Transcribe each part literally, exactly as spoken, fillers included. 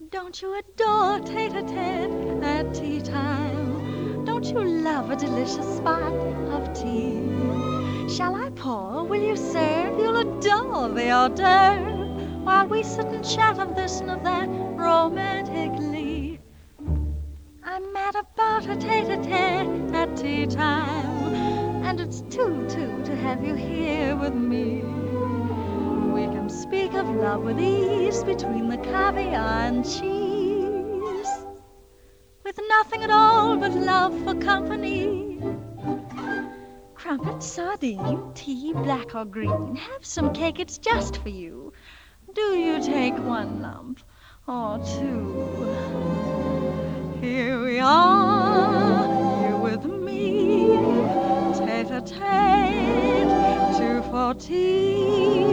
Don't you adore tete-a-tete at tea time? Don't you love a delicious spot of tea? Shall I pour? Will you serve? You'll adore the hors d'oeuvre while we sit and chat of this and of that romantically. I'm mad about a tete-a-tete at tea time, and it's too, too to have you here with me. We can speak of love with ease between the caviar and cheese, with nothing at all but love for company. Crumpet, sardine, tea, black or green, have some cake, it's just for you. Do you take one lump or two? Here we are, you with me, tete-a-tete, two for tea.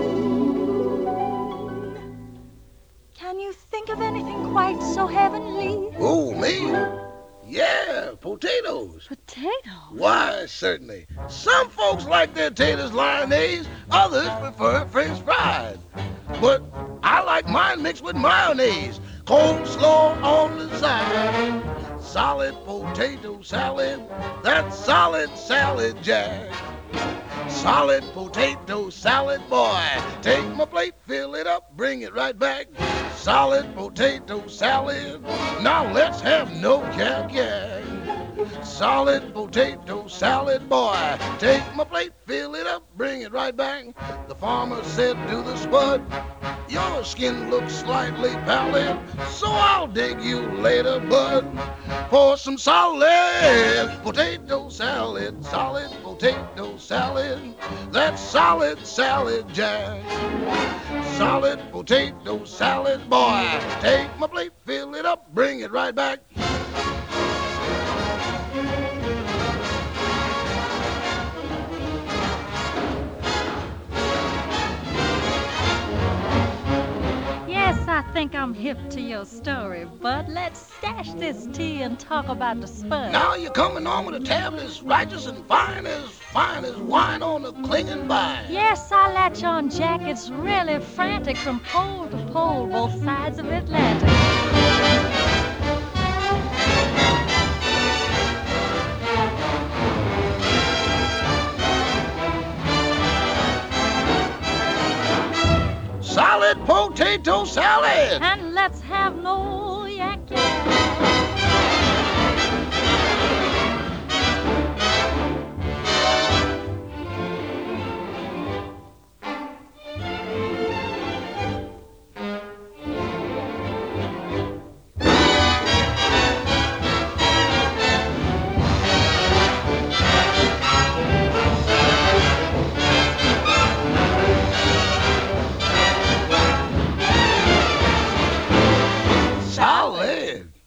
Can you think of anything quite so heavenly? Oh, me? Yeah, potatoes. Potatoes? Why, certainly. Some folks like their taters lyonnaise, others prefer french fried. But I like mine mixed with mayonnaise, coleslaw on the side. Solid potato salad, that's solid salad, Jack. Solid potato salad, boy. Take my plate, fill it up, bring it right back. Solid potato salad, now let's have no yak-yak. Solid potato salad, boy. Take my plate, fill it up, bring it right back. The farmer said to the spud, your skin looks slightly pallid, so I'll dig you later, bud, for some solid potato salad. Solid potato salad, that's solid salad, Jack. Solid potato salad, boy. Take my plate, fill it up, bring it right back. Yes, I think I'm hip to your story, bud. Let's stash this tea and talk about the spud. Now you're coming on with a tab as righteous and fine as fine as wine on a clinging vine. Yes, I latch on, Jack. It's really frantic from pole to pole, both sides of the Atlantic. Solid potato salad. And let's have no yak-yak. Solid.